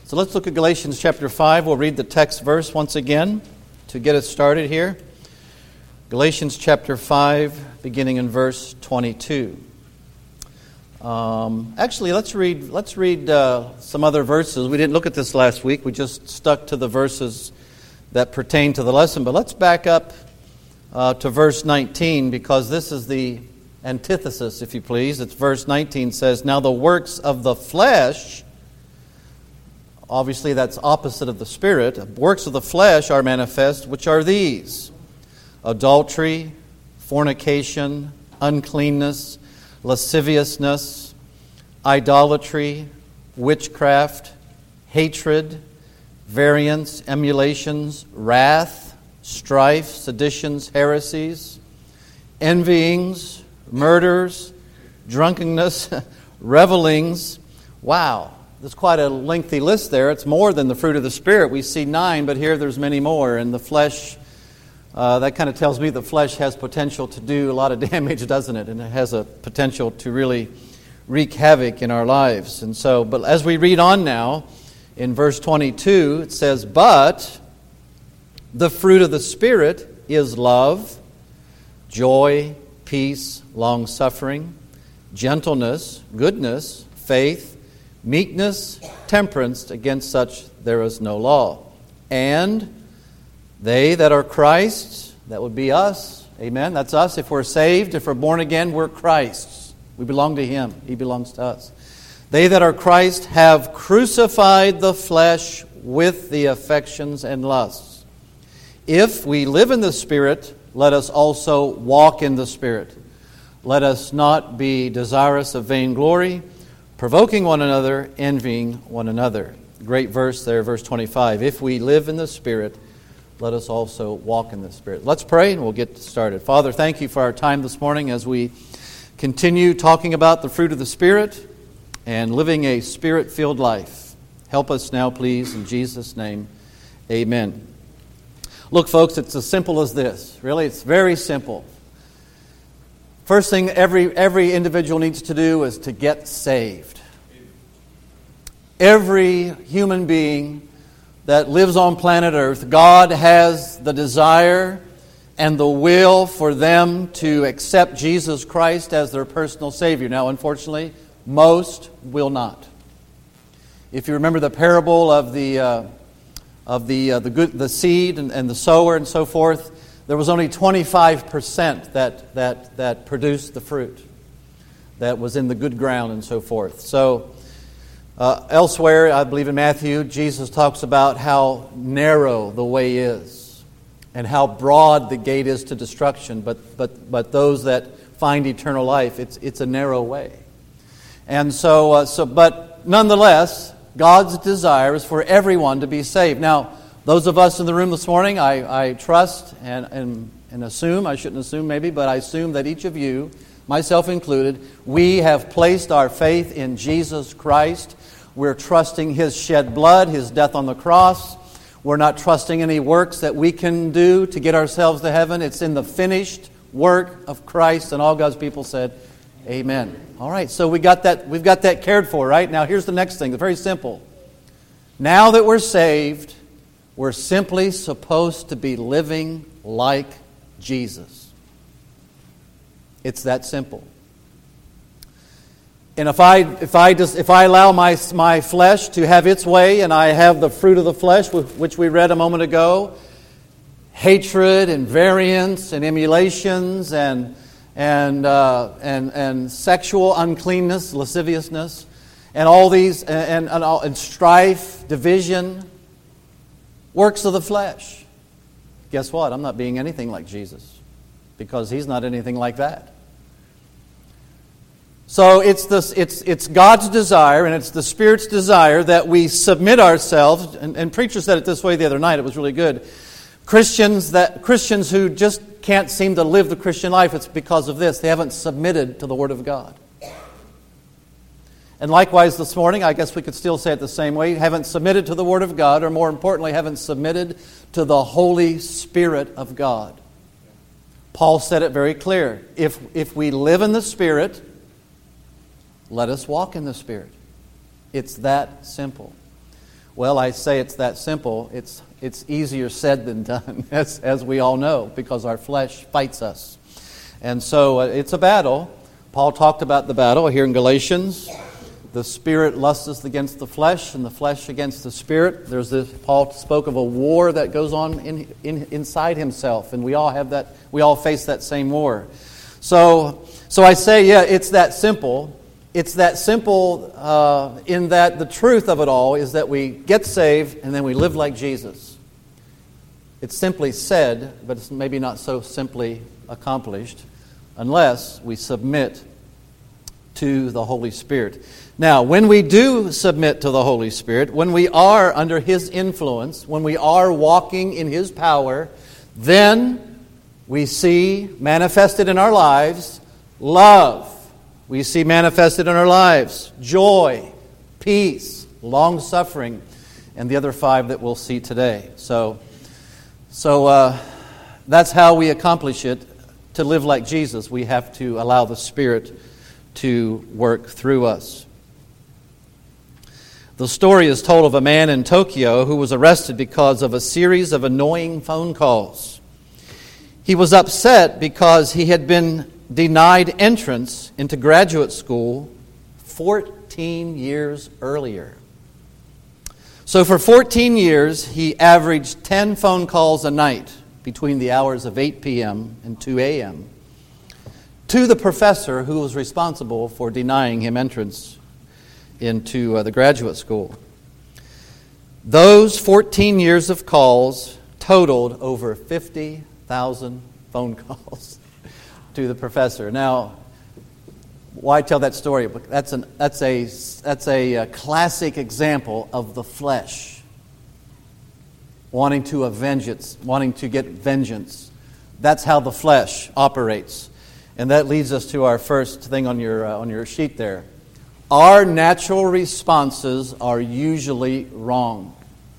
So let's look at Galatians chapter 5. We'll read the text verse once again to get us started here. Galatians chapter 5, beginning in verse 22. Actually, let's read some other verses. We didn't look at this last week. We just stuck to the verses that pertain to the lesson. But let's back up to verse 19, because this is the antithesis, if you please. It's verse 19 says, "Now the works of the flesh," obviously that's opposite of the Spirit, "works of the flesh are manifest, which are these: adultery, fornication, uncleanness, lasciviousness, idolatry, witchcraft, hatred, variance, emulations, wrath, strife, seditions, heresies, envyings, murders, drunkenness, revelings." Wow, there's quite a lengthy list there. It's more than the fruit of the Spirit. We see 9, but here there's many more. And the flesh, that kind of tells me the flesh has potential to do a lot of damage, doesn't it? And it has a potential to really wreak havoc in our lives. And so, but as we read on now, in verse 22, it says, "But the fruit of the Spirit is love, joy, peace, long-suffering, gentleness, goodness, faith, meekness, temperance. Against such there is no law. And they that are Christ's," that would be us, amen, that's us. If we're saved, if we're born again, we're Christ's. We belong to Him. He belongs to us. "They that are Christ have crucified the flesh with the affections and lusts. If we live in the Spirit, let us also walk in the Spirit. Let us not be desirous of vainglory, provoking one another, envying one another." Great verse there, verse 25. If we live in the Spirit, let us also walk in the Spirit. Let's pray and we'll get started. Father, thank you for our time this morning as we continue talking about the fruit of the Spirit and living a Spirit-filled life. Help us now, please, in Jesus' name. Amen. Look, folks, it's as simple as this. Really, it's very simple. First thing every individual needs to do is to get saved. Every human being that lives on planet Earth, God has the desire and the will for them to accept Jesus Christ as their personal Savior. Now, unfortunately, most will not. If you remember the parable of the seed and the sower and so forth, there was only 25% that produced the fruit that was in the good ground and so forth. So elsewhere, I believe in Matthew, Jesus talks about how narrow the way is and how broad the gate is to destruction. But those that find eternal life, it's a narrow way. And but nonetheless, God's desire is for everyone to be saved. Now, those of us in the room this morning, I trust and assume, I shouldn't assume maybe, but I assume that each of you, myself included, we have placed our faith in Jesus Christ. We're trusting His shed blood, His death on the cross. We're not trusting any works that we can do to get ourselves to heaven. It's in the finished work of Christ, and all God's people said, amen. All right, so we've got that cared for, right? Now here's the next thing. It's very simple. Now that we're saved, we're simply supposed to be living like Jesus. It's that simple. And if I allow my flesh to have its way, and I have the fruit of the flesh, which we read a moment ago, hatred and variance and emulations and sexual uncleanness, lasciviousness, and all these, and strife, division, works of the flesh. Guess what? I'm not being anything like Jesus, because He's not anything like that. So it's God's desire, and it's the Spirit's desire that we submit ourselves. And preacher said it this way the other night. It was really good. Christians who just can't seem to live the Christian life, it's because of this. They haven't submitted to the Word of God. And likewise this morning, I guess we could still say it the same way. Haven't submitted to the Word of God, or more importantly, haven't submitted to the Holy Spirit of God. Paul said it very clear. If we live in the Spirit, let us walk in the Spirit. It's that simple. Well, I say it's that simple. It's easier said than done, as we all know, because our flesh fights us. And so it's a battle. Paul talked about the battle here in Galatians. The spirit lusteth against the flesh, and the flesh against the spirit. There's this. Paul spoke of a war that goes on inside himself, and we all have that. We all face that same war. So I say, yeah, it's that simple. It's that simple in that the truth of it all is that we get saved and then we live like Jesus. It's simply said, but it's maybe not so simply accomplished unless we submit to the Holy Spirit. Now, when we do submit to the Holy Spirit, when we are under His influence, when we are walking in His power, then we see manifested in our lives love. We see manifested in our lives joy, peace, long-suffering, and the other 5 that we'll see today. So that's how we accomplish it. To live like Jesus, we have to allow the Spirit to work through us. The story is told of a man in Tokyo who was arrested because of a series of annoying phone calls. He was upset because he had been denied entrance into graduate school 14 years earlier. So for 14 years, he averaged 10 phone calls a night between the hours of 8 p.m. and 2 a.m. to the professor who was responsible for denying him entrance into the graduate school. Those 14 years of calls totaled over 50,000 phone calls to the professor. Now, why tell that story? That's a classic example of the flesh wanting to avenge it, wanting to get vengeance. That's how the flesh operates, and that leads us to our first thing on your sheet there. Our natural responses are usually wrong.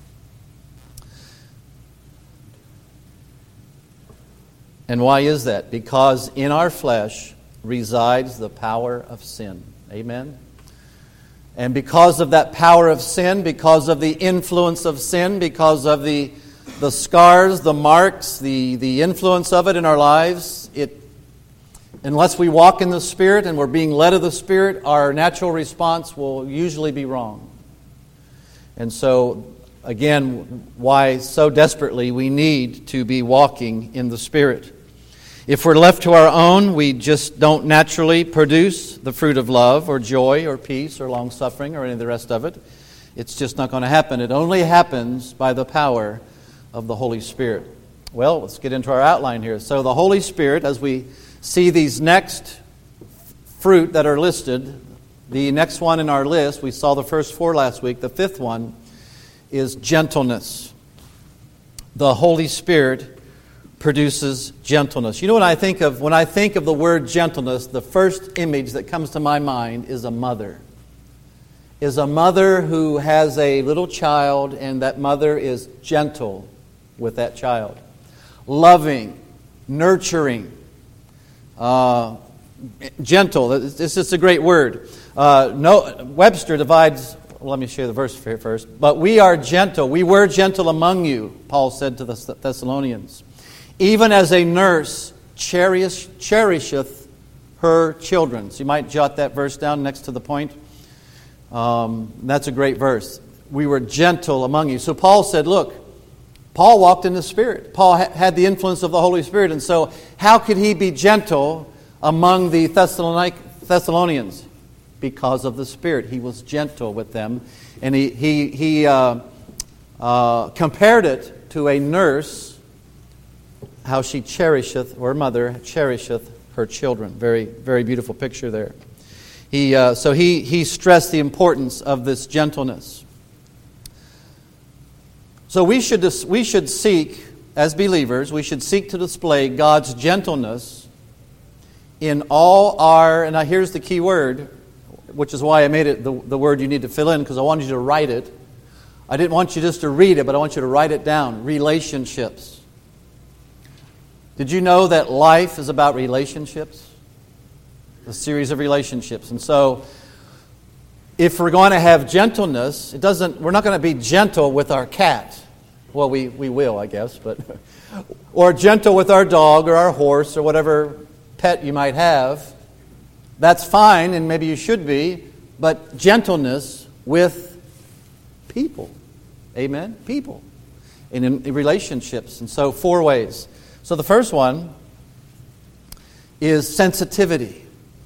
And why is that? Because in our flesh resides the power of sin. Amen? And because of that power of sin, because of the influence of sin, because of the scars, the marks, the influence of it in our lives, unless we walk in the Spirit and we're being led of the Spirit, our natural response will usually be wrong. And so, again, why so desperately we need to be walking in the Spirit. If we're left to our own, we just don't naturally produce the fruit of love or joy or peace or long-suffering or any of the rest of it. It's just not going to happen. It only happens by the power of the Holy Spirit. Well, let's get into our outline here. So the Holy Spirit, as we see these next fruit that are listed, the next one in our list, we saw the first 4 last week. The 5th one is gentleness. The Holy Spirit produces gentleness. You know what I think of? When I think of the word gentleness, the first image that comes to my mind is a mother. Is a mother who has a little child, and that mother is gentle with that child. Loving, nurturing, gentle. It's just a great word. Webster divides, let me share the verse here first. But we are gentle. We were gentle among you, Paul said to the Thessalonians. Even as a nurse cherisheth her children. So you might jot that verse down next to the point. That's a great verse. We were gentle among you. So Paul said, look, Paul walked in the Spirit. Paul had the influence of the Holy Spirit. And so how could he be gentle among the Thessalonians? Because of the Spirit. He was gentle with them. And he compared it to a nurse, how she cherisheth, or mother cherisheth her children. Very, very beautiful picture there. So he stressed the importance of this gentleness. So we should seek, as believers, we should seek to display God's gentleness in all our, and now here's the key word, which is why I made it the word you need to fill in, because I wanted you to write it. I didn't want you just to read it, but I want you to write it down. Relationships. Did you know that life is about relationships? A series of relationships. And so if we're going to have gentleness, we're not going to be gentle with our cat. Well, we will, I guess, but or gentle with our dog or our horse or whatever pet you might have. That's fine, and maybe you should be, but gentleness with people. Amen? People. And in relationships. And so 4 ways. So the first one is sensitivity.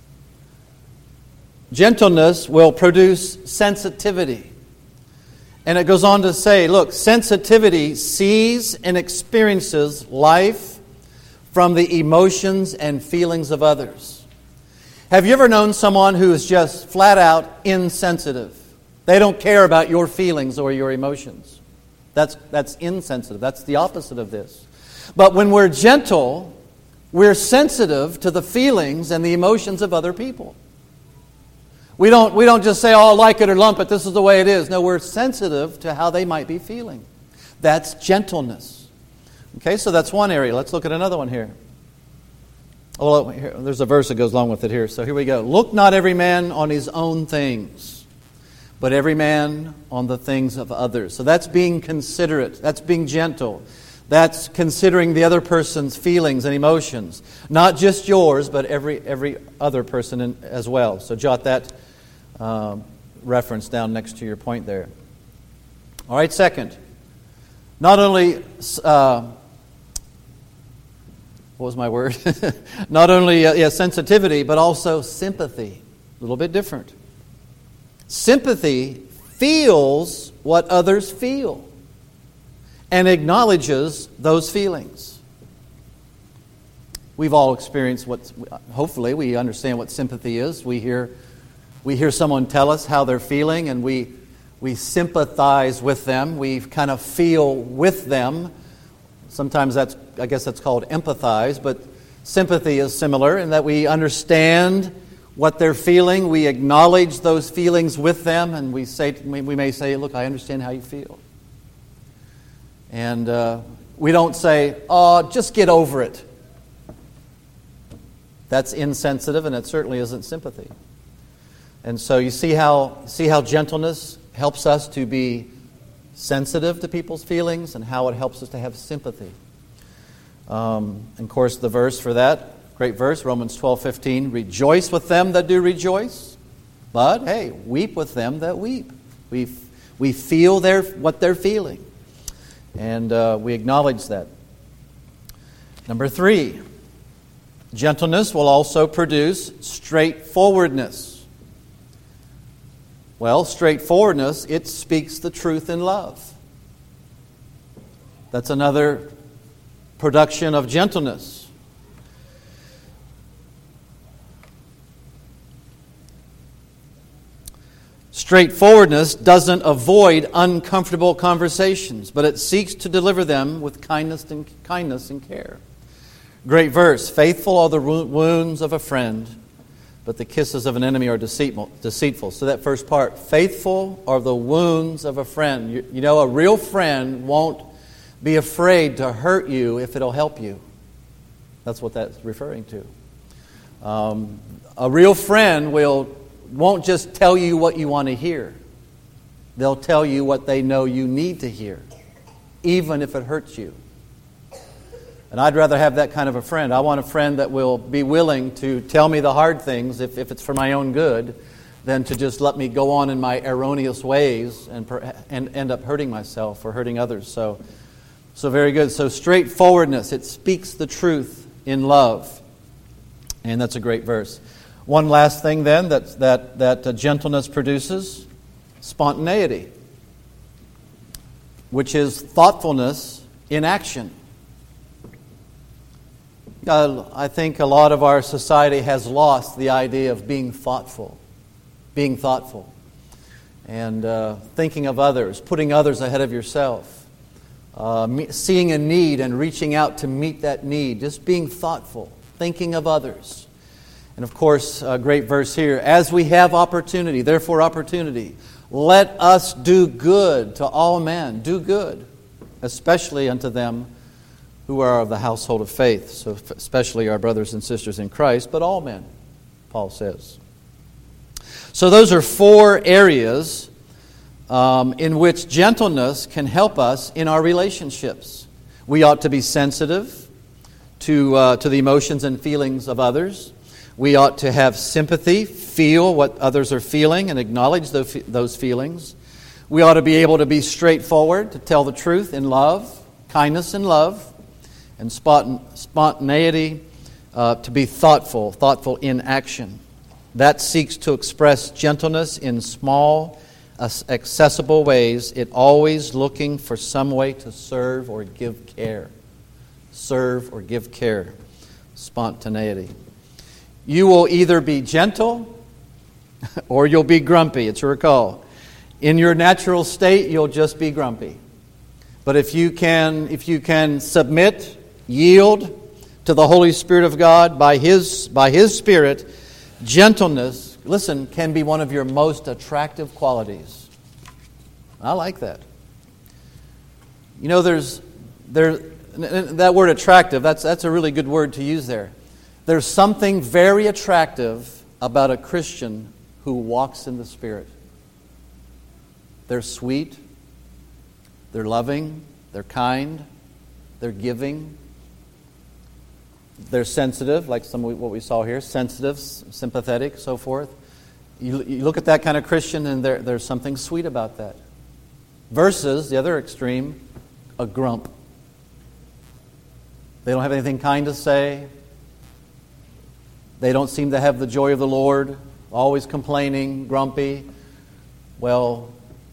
Gentleness will produce sensitivity. And it goes on to say, look, sensitivity sees and experiences life from the emotions and feelings of others. Have you ever known someone who is just flat out insensitive? They don't care about your feelings or your emotions. That's insensitive. That's the opposite of this. But when we're gentle, we're sensitive to the feelings and the emotions of other people. We don't just say, oh, like it or lump it, this is the way it is. No, we're sensitive to how they might be feeling. That's gentleness. Okay, so that's one area. Let's look at another one here. Oh, here, there's a verse that goes along with it here. So here we go. Look not every man on his own things, but every man on the things of others. So that's being considerate. That's being gentle. That's considering the other person's feelings and emotions. Not just yours, but every other person as well. So jot that reference down next to your point there. All right, second. Not only, what was my word? Not only sensitivity, but also sympathy. A little bit different. Sympathy feels what others feel and acknowledges those feelings. We've all experienced hopefully we understand what sympathy is. We hear someone tell us how they're feeling, and we sympathize with them. We kind of feel with them. Sometimes I guess that's called empathize, but sympathy is similar in that we understand what they're feeling. We acknowledge those feelings with them, and we may say, look, I understand how you feel. And we don't say, oh, just get over it. That's insensitive, and it certainly isn't sympathy. And so you see how gentleness helps us to be sensitive to people's feelings, and how it helps us to have sympathy. And of course, the verse for that, great verse, Romans 12:15, rejoice with them that do rejoice, but hey, weep with them that weep. We feel what they're feeling, and we acknowledge that. Number 3, gentleness will also produce straightforwardness. Well, straightforwardness, it speaks the truth in love. That's another production of gentleness. Straightforwardness doesn't avoid uncomfortable conversations, but it seeks to deliver them with kindness and care. Great verse. Faithful are the wounds of a friend, but the kisses of an enemy are deceitful. So that first part, faithful are the wounds of a friend. You know, a real friend won't be afraid to hurt you if it'll help you. That's what that's referring to. A real friend won't just tell you what you want to hear. They'll tell you what they know you need to hear, even if it hurts you. And I'd rather have that kind of a friend. I want a friend that will be willing to tell me the hard things if it's for my own good, than to just let me go on in my erroneous ways and end up hurting myself or hurting others. So very good. So straightforwardness, it speaks the truth in love. And that's a great verse. One last thing then that gentleness produces, spontaneity, which is thoughtfulness in action. I think a lot of our society has lost the idea of being thoughtful, and thinking of others, putting others ahead of yourself, seeing a need and reaching out to meet that need, just being thoughtful, thinking of others. And of course, a great verse here, as we have opportunity, therefore opportunity, let us do good to all men, do good, especially unto them who are of the household of faith, so especially our brothers and sisters in Christ, but all men, Paul says. So those are 4 areas in which gentleness can help us in our relationships. We ought to be sensitive to the emotions and feelings of others. We ought to have sympathy, feel what others are feeling and acknowledge those feelings. We ought to be able to be straightforward, to tell the truth in love, kindness and love, and spontaneity, to be thoughtful in action. That seeks to express gentleness in small, accessible ways, it always looking for some way to serve or give care. Serve or give care. Spontaneity. You will either be gentle or you'll be grumpy. It's your call. In your natural state, you'll just be grumpy. But if you can submit, yield to the Holy Spirit of God by His Spirit, gentleness, listen, can be one of your most attractive qualities. I like that. You know, that word attractive, that's a really good word to use there. There's something very attractive about a Christian who walks in the Spirit. They're sweet, they're loving, they're kind, they're giving, they're sensitive, like what we saw here, sensitive, sympathetic, so forth. You look at that kind of Christian and there's something sweet about that. Versus the other extreme, a grump. They don't have anything kind to say. They don't seem to have the joy of the Lord, always complaining, grumpy. Well,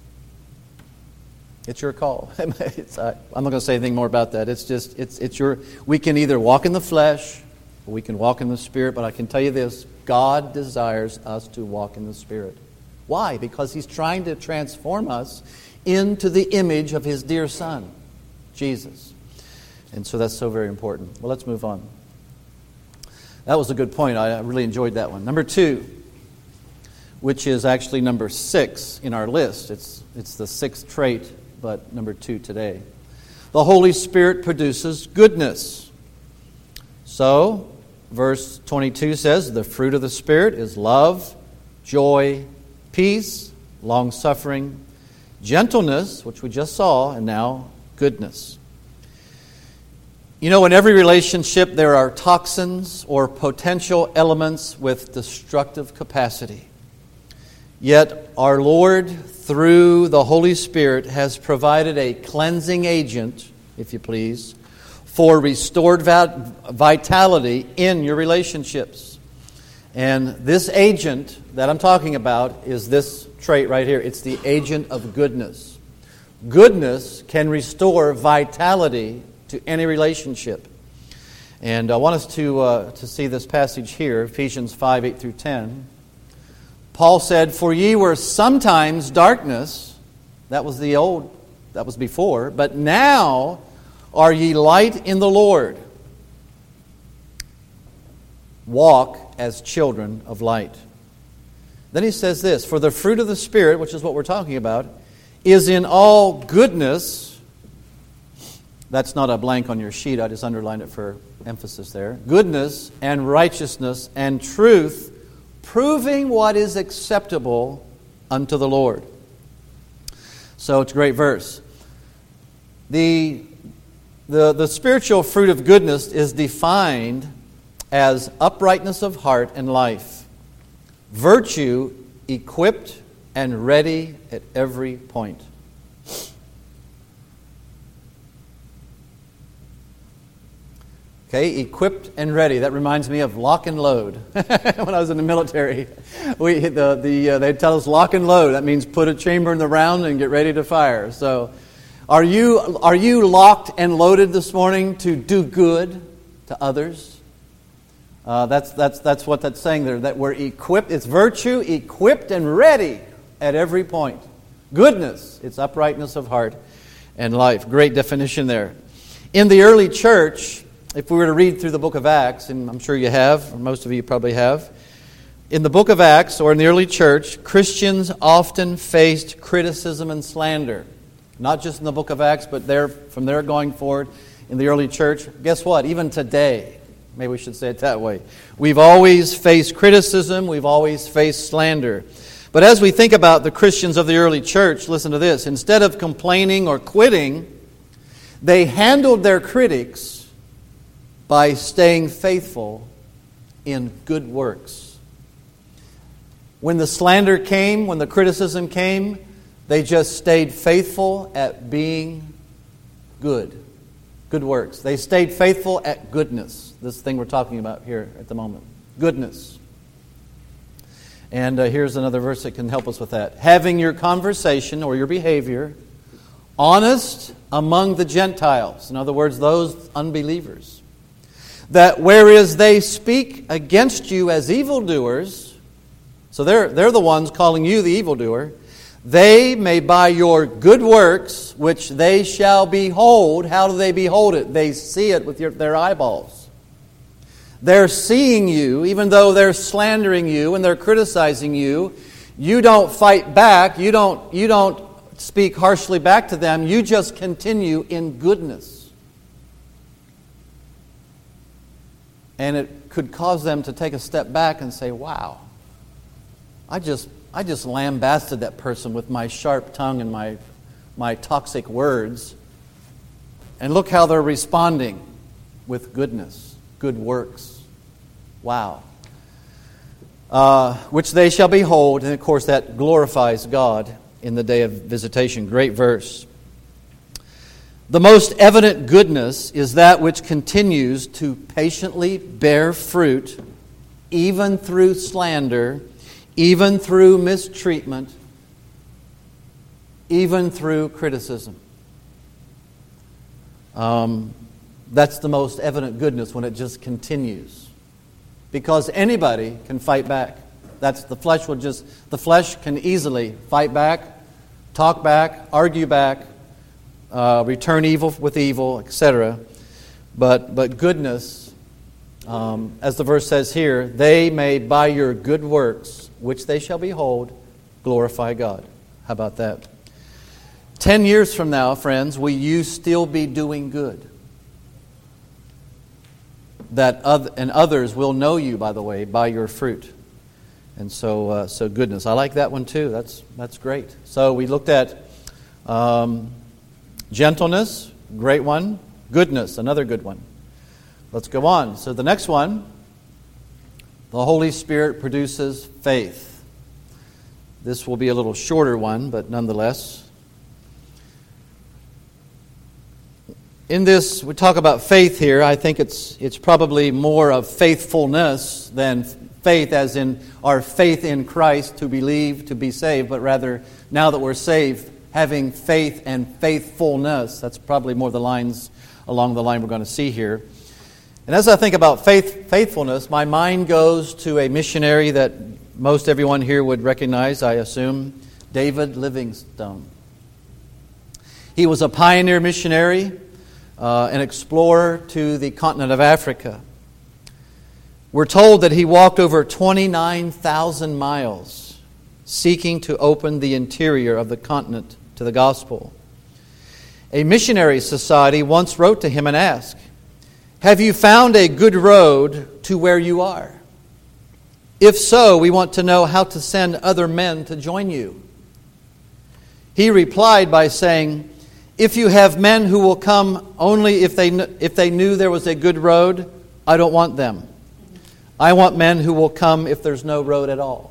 it's your call. I'm not going to say anything more about that. It's your. We can either walk in the flesh or we can walk in the Spirit. But I can tell you this: God desires us to walk in the Spirit. Why? Because He's trying to transform us into the image of His dear Son, Jesus. And so that's so very important. Well, let's move on. That was a good point. I really enjoyed that one. Number 2, which is actually number 6 in our list. It's the 6th trait, but number 2 today. The Holy Spirit produces goodness. So, verse 22 says, the fruit of the Spirit is love, joy, peace, long-suffering, gentleness, which we just saw, and now goodness. You know, in every relationship there are toxins or potential elements with destructive capacity. Yet our Lord, through the Holy Spirit, has provided a cleansing agent, if you please, for restored vitality in your relationships. And this agent that I'm talking about is this trait right here. It's the agent of goodness. Goodness can restore vitality to any relationship. And I want us to see this passage here, Ephesians 5, 8 through 10. Paul said, "For ye were sometimes darkness," that was before, "but now are ye light in the Lord. Walk as children of light." Then he says this, "For the fruit of the Spirit," which is what we're talking about, "is in all goodness." That's not a blank on your sheet. I just underlined it for emphasis there. "Goodness and righteousness and truth, proving what is acceptable unto the Lord." So it's a great verse. The spiritual fruit of goodness is defined as uprightness of heart and life, virtue equipped and ready at every point. Okay, equipped and ready. That reminds me of lock and load. When I was in the military, they'd tell us lock and load. That means put a chamber in the round and get ready to fire. So, are you locked and loaded this morning to do good to others? That's what that's saying there. That we're equipped. It's virtue, equipped and ready at every point. Goodness, it's uprightness of heart and life. Great definition there. In the early church, if we were to read through the book of Acts, and I'm sure you have, or most of you probably have, in the book of Acts, or in the early church, Christians often faced criticism and slander. Not just in the book of Acts, but from there going forward in the early church. Guess what? Even today, Maybe we should say it that way. We've always faced criticism. We've always faced slander. But as we think about the Christians of the early church, listen to this. Instead of complaining or quitting, they handled their critics by staying faithful in good works. When the slander came, when the criticism came, they just stayed faithful at being good. Good works. They stayed faithful at goodness. This thing we're talking about here at the moment. Goodness. And here's another verse that can help us with that. Having your conversation or your behavior honest among the Gentiles. In other words, those unbelievers. That whereas they speak against you as evildoers, so they're the ones calling you the evildoer, they may by your good works, which they shall behold. How do they behold it? They see it with their eyeballs. They're seeing you, even though they're slandering you and they're criticizing you. You don't fight back. You don't speak harshly back to them. You just continue in goodness. And it could cause them to take a step back and say, wow, I just lambasted that person with my sharp tongue and my toxic words. And look how they're responding with goodness, good works. Wow. Which they shall behold. And of course that glorifies God in the day of visitation. Great verse. The most evident goodness is that which continues to patiently bear fruit, even through slander, even through mistreatment, even through criticism. That's the most evident goodness when it just continues. Because anybody can fight back. The flesh can easily fight back, talk back, argue back, return evil with evil, etc. But goodness, as the verse says here, they may by your good works, which they shall behold, glorify God. How about that? 10 years from now, friends, will you still be doing good? And others will know you, by the way, by your fruit. And so goodness. I like that one too. That's great. So we looked at gentleness, great one. Goodness, another good one. Let's go on. So the next one, the Holy Spirit produces faith. This will be a little shorter one, but nonetheless. In this, we talk about faith here. I think it's probably more of faithfulness than faith as in our faith in Christ to believe, to be saved, but rather now that we're saved, having faith and faithfulness. That's probably more the lines along the line we're going to see here. And as I think about faithfulness, my mind goes to a missionary that most everyone here would recognize, I assume, David Livingstone. He was a pioneer missionary, an explorer to the continent of Africa. We're told that he walked over 29,000 miles seeking to open the interior of the continent to the gospel. A missionary society once wrote to him and asked, "Have you found a good road to where you are? If so, we want to know how to send other men to join you." He replied by saying, "If you have men who will come only if they knew there was a good road, I don't want them. I want men who will come if there's no road at all."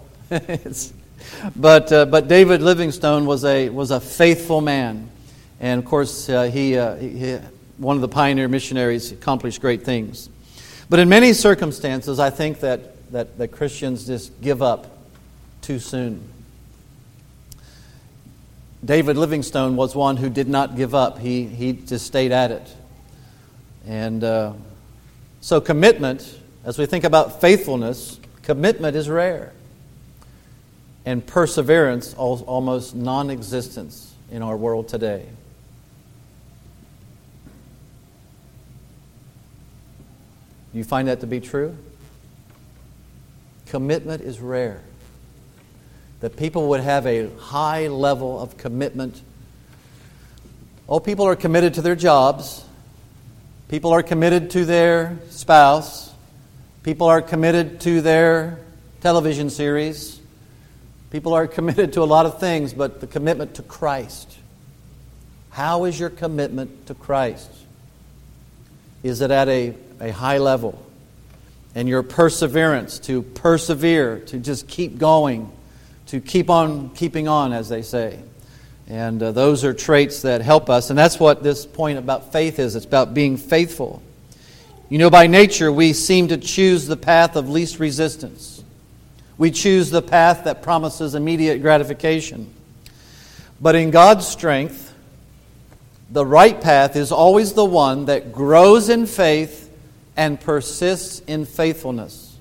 But David Livingstone was a faithful man, and of course he one of the pioneer missionaries, accomplished great things. But in many circumstances, I think that Christians just give up too soon. David Livingstone was one who did not give up. He just stayed at it. And so commitment, as we think about faithfulness, commitment is rare. And perseverance, almost non-existent in our world today. Do you find that to be true? Commitment is rare. That people would have a high level of commitment. Oh, people are committed to their jobs. People are committed to their spouse. People are committed to their television series. People are committed to a lot of things, but the commitment to Christ. How is your commitment to Christ? Is it at a high level? And your perseverance, to persevere, to just keep going, to keep on keeping on, as they say. And those are traits that help us. And that's what this point about faith is. It's about being faithful. You know, by nature, we seem to choose the path of least resistance. We choose the path that promises immediate gratification. But in God's strength, the right path is always the one that grows in faith and persists in faithfulness.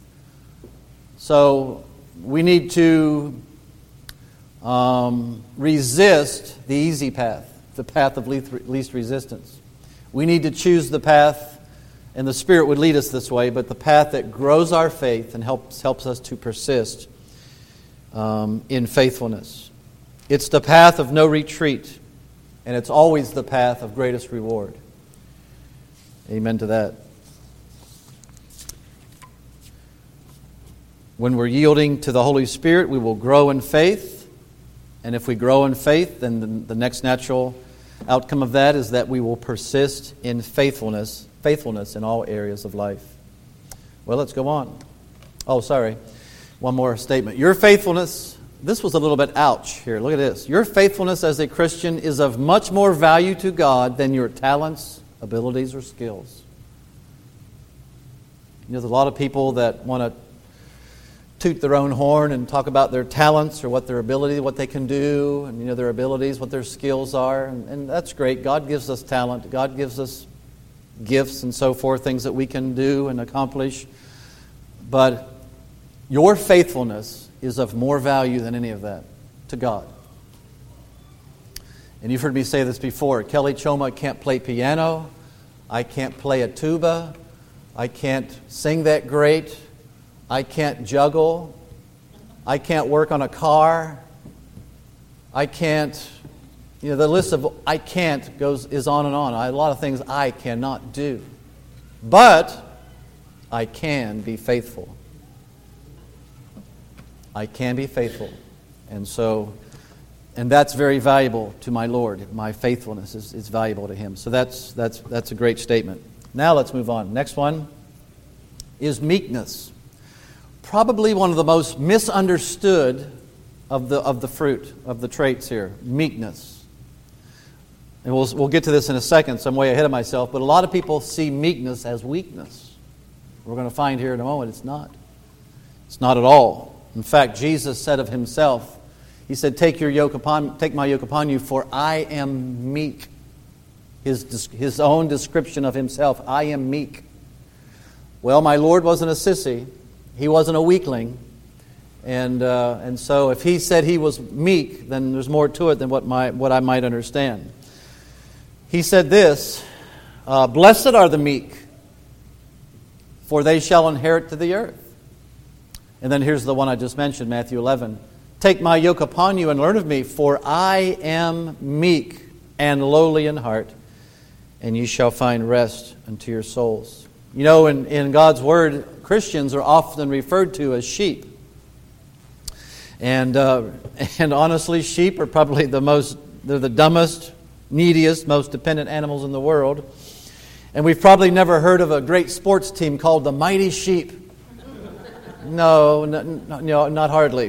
So we need to resist the easy path, the path of least resistance. We need to choose the path, and the Spirit would lead us this way, but the path that grows our faith and helps us to persist in faithfulness. It's the path of no retreat, and it's always the path of greatest reward. Amen to that. When we're yielding to the Holy Spirit, we will grow in faith. And if we grow in faith, then the next natural outcome of that is that we will persist in faithfulness in all areas of life. Well, let's go on. Oh, sorry. One more statement. Your faithfulness, this was a little bit ouch here. Look at this. Your faithfulness as a Christian is of much more value to God than your talents, abilities, or skills. You know, there's a lot of people that want to toot their own horn and talk about their talents or what their ability, what they can do, and their abilities, what their skills are, and that's great. God gives us talent. God gives us gifts and so forth, things that we can do and accomplish. But your faithfulness is of more value than any of that to God. And you've heard me say this before. Kelly Choma can't play piano. I can't play a tuba. I can't sing that great. I can't juggle. I can't work on a car. I can't, the list of I can't is on and on. A lot of things I cannot do. But I can be faithful. I can be faithful. And that's very valuable to my Lord. My faithfulness is valuable to Him. So that's a great statement. Now let's move on. Next one is meekness. Probably one of the most misunderstood of the fruit, of the traits here, meekness. And we'll get to this in a second, so I'm way ahead of myself, but a lot of people see meekness as weakness. We're going to find here in a moment it's not. It's not at all. In fact, Jesus said of Himself, He said, take my yoke upon you, for I am meek. His own description of Himself, I am meek. Well, my Lord wasn't a sissy. He wasn't a weakling. And so if He said He was meek, then there's more to it than what I might understand. He said this, blessed are the meek, for they shall inherit the earth. And then here's the one I just mentioned, Matthew 11. Take my yoke upon you and learn of me, for I am meek and lowly in heart, and you shall find rest unto your souls. You know, in God's Word, Christians are often referred to as sheep. And honestly, sheep are probably they're the dumbest, neediest, most dependent animals in the world. And we've probably never heard of a great sports team called the Mighty Sheep. No, not hardly.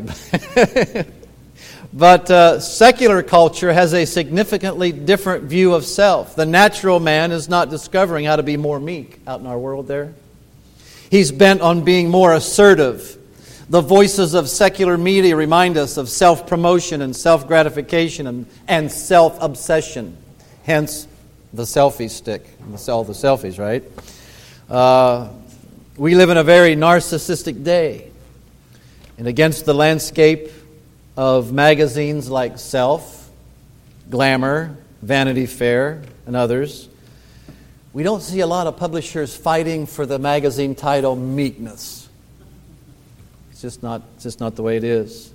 But secular culture has a significantly different view of self. The natural man is not discovering how to be more meek out in our world there. He's bent on being more assertive. The voices of secular media remind us of self-promotion and self-gratification and self-obsession. Hence, the selfie stick. All the selfies, right? We live in a very narcissistic day. And against the landscape of magazines like Self, Glamour, Vanity Fair, and others, we don't see a lot of publishers fighting for the magazine title Meekness. It's just not the way it is.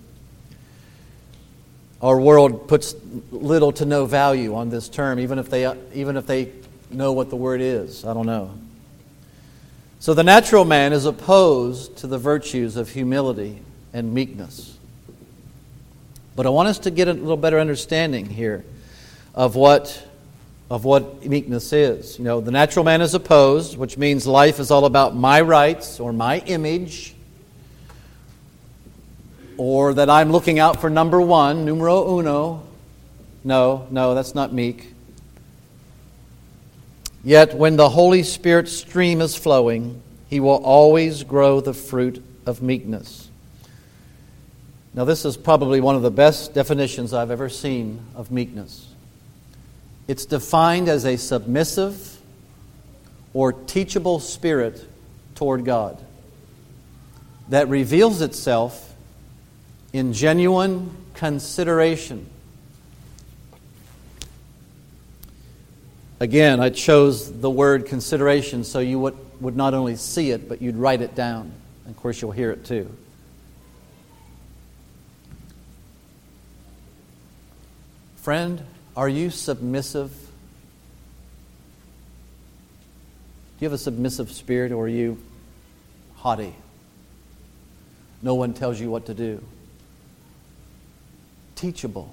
Our world puts little to no value on this term, even if they know what the word is. I don't know. So the natural man is opposed to the virtues of humility and meekness. But I want us to get a little better understanding here of what meekness is. You know, the natural man is opposed, which means life is all about my rights or my image, or that I'm looking out for number one, numero uno. No, that's not meek. Yet when the Holy Spirit stream is flowing, he will always grow the fruit of meekness. Now, this is probably one of the best definitions I've ever seen of meekness. It's defined as a submissive or teachable spirit toward God that reveals itself in genuine consideration. Again, I chose the word consideration so you would not only see it, but you'd write it down. And of course, you'll hear it too. Friend, are you submissive? Do you have a submissive spirit, or are you haughty? No one tells you what to do. Teachable.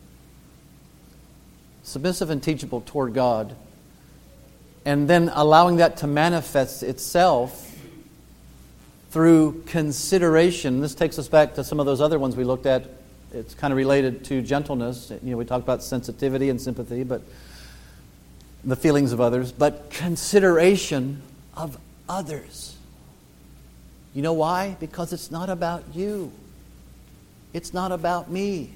Submissive and teachable toward God. And then allowing that to manifest itself through consideration. This takes us back to some of those other ones we looked at. It's kind of related to gentleness. You know, we talked about sensitivity and sympathy, but the feelings of others, but consideration of others. You know why? Because it's not about you. It's not about me.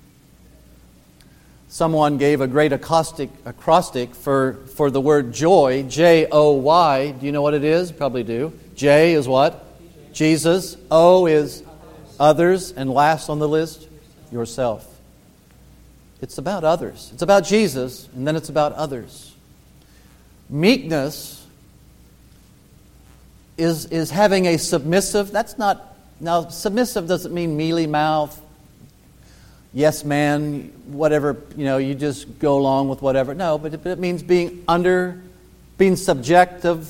Someone gave a great acrostic for the word joy, J-O-Y. Do you know what it is? Probably do. J is what? Jesus. O is others. And last on the list, yourself. It's about others. It's about Jesus, and then it's about others. Meekness is having a submissive. Now submissive doesn't mean mealy mouth, yes man, whatever, you just go along with whatever. No, but it means being subjection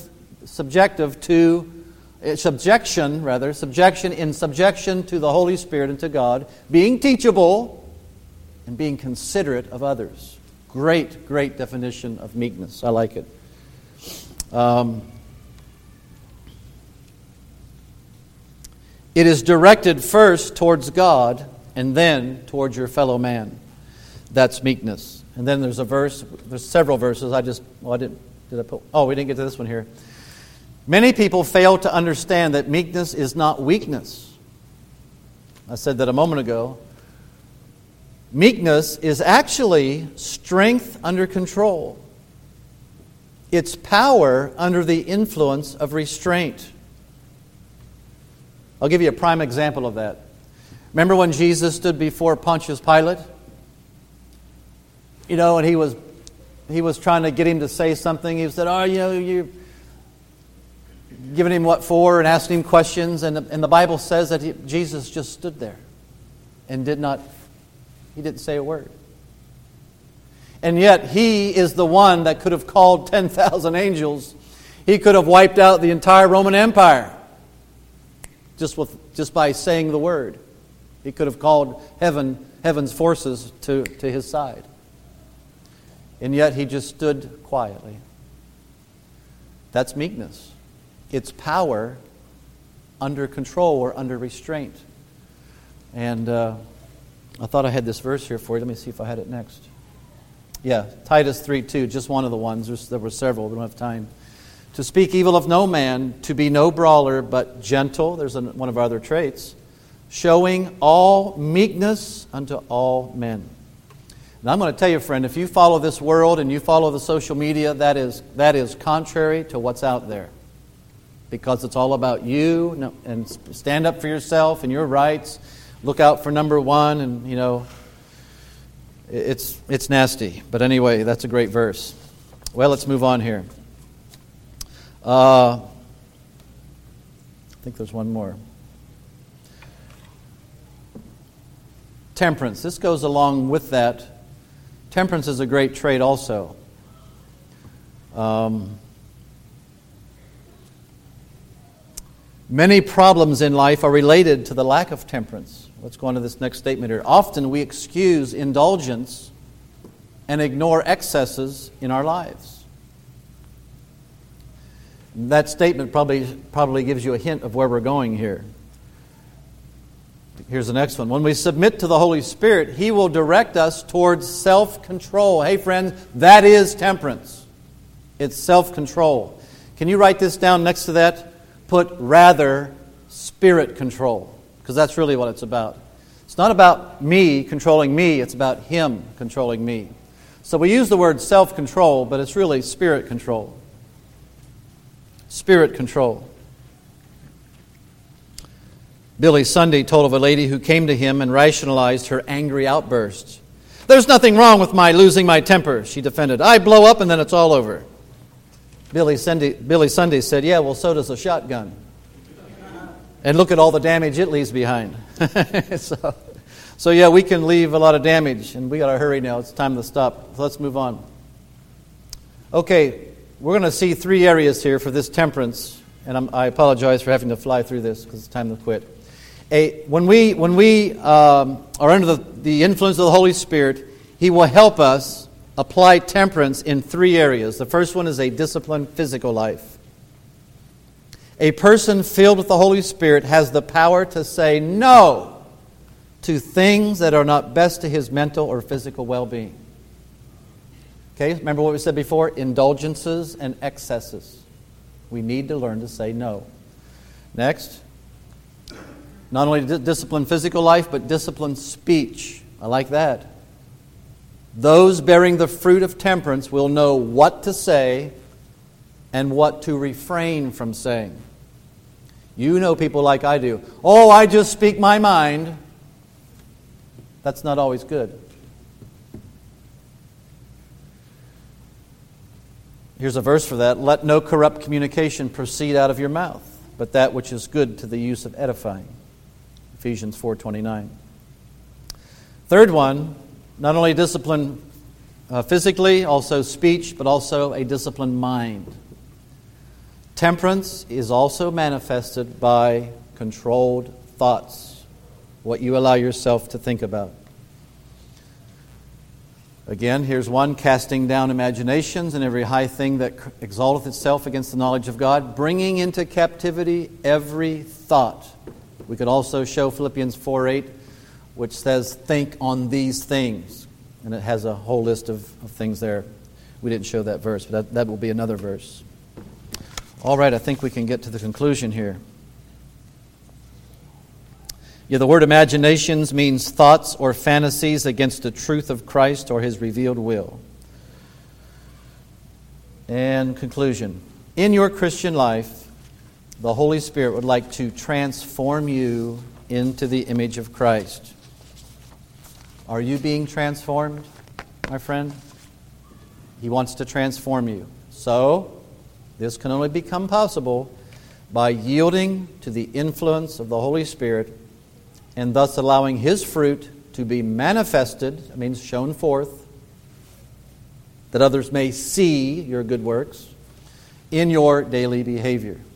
to the Holy Spirit and to God, being teachable, and being considerate of others. Great, great definition of meekness. I like it. It is directed first towards God and then towards your fellow man. That's meekness. And then there's a verse. There's several verses. We didn't get to this one here. Many people fail to understand that meekness is not weakness. I said that a moment ago. Meekness is actually strength under control. It's power under the influence of restraint. I'll give you a prime example of that. Remember when Jesus stood before Pontius Pilate? And he was trying to get him to say something. He said, you're giving him what for, and asking him questions. And the Bible says that Jesus just stood there and he didn't say a word. And yet he is the one that could have called 10,000 angels. He could have wiped out the entire Roman Empire just by saying the word. He could have called heaven's forces to his side. And yet he just stood quietly. That's meekness. It's power under control or under restraint. And I thought I had this verse here for you. Let me see if I had it next. Yeah, Titus 3:2, just one of the ones. There were several. We don't have time. To speak evil of no man, to be no brawler, but gentle. There's one of our other traits. Showing all meekness unto all men. Now I'm going to tell you, friend, if you follow this world and you follow the social media, that is contrary to what's out there. Because it's all about you, and stand up for yourself and your rights. Look out for number one, and it's nasty. But anyway, that's a great verse. Well, let's move on here. I think there's one more. Temperance. This goes along with that. Temperance is a great trait also. Many problems in life are related to the lack of temperance. Let's go on to this next statement here. Often we excuse indulgence and ignore excesses in our lives. That statement probably gives you a hint of where we're going here. Here's the next one. When we submit to the Holy Spirit, He will direct us towards self-control. Hey friends, that is temperance. It's self-control. Can you write this down next to that? Put rather spirit control, because that's really what it's about. It's not about me controlling me, it's about Him controlling me. So we use the word self-control, but it's really spirit control. Spirit control. Billy Sunday told of a lady who came to him and rationalized her angry outbursts. "There's nothing wrong with my losing my temper," she defended. "I blow up and then it's all over." Billy Sunday said, "Yeah, well, so does a shotgun. And look at all the damage it leaves behind." So yeah, we can leave a lot of damage, and we got to hurry now. It's time to stop. So let's move on. Okay, we're going to see three areas here for this temperance, and I apologize for having to fly through this because it's time to quit. When we are under the influence of the Holy Spirit, He will help us apply temperance in three areas. The first one is a disciplined physical life. A person filled with the Holy Spirit has the power to say no to things that are not best to his mental or physical well-being. Okay, remember what we said before? Indulgences and excesses. We need to learn to say no. Next, not only discipline physical life, but discipline speech. I like that. Those bearing the fruit of temperance will know what to say and what to refrain from saying. You know people like I do. "Oh, I just speak my mind." That's not always good. Here's a verse for that. "Let no corrupt communication proceed out of your mouth, but that which is good to the use of edifying." Ephesians 4:29. Third one, not only discipline physically, also speech, but also a disciplined mind. Temperance is also manifested by controlled thoughts, what you allow yourself to think about. Again, here's one: casting down imaginations and every high thing that exalteth itself against the knowledge of God, bringing into captivity every thought. We could also show Philippians 4:8, which says, "Think on these things." And it has a whole list of things there. We didn't show that verse, but that will be another verse. All right, I think we can get to the conclusion here. Yeah, the word imaginations means thoughts or fantasies against the truth of Christ or His revealed will. And conclusion. In your Christian life, the Holy Spirit would like to transform you into the image of Christ. Are you being transformed, my friend? He wants to transform you. So, this can only become possible by yielding to the influence of the Holy Spirit and thus allowing His fruit to be manifested, that means shown forth, that others may see your good works in your daily behavior.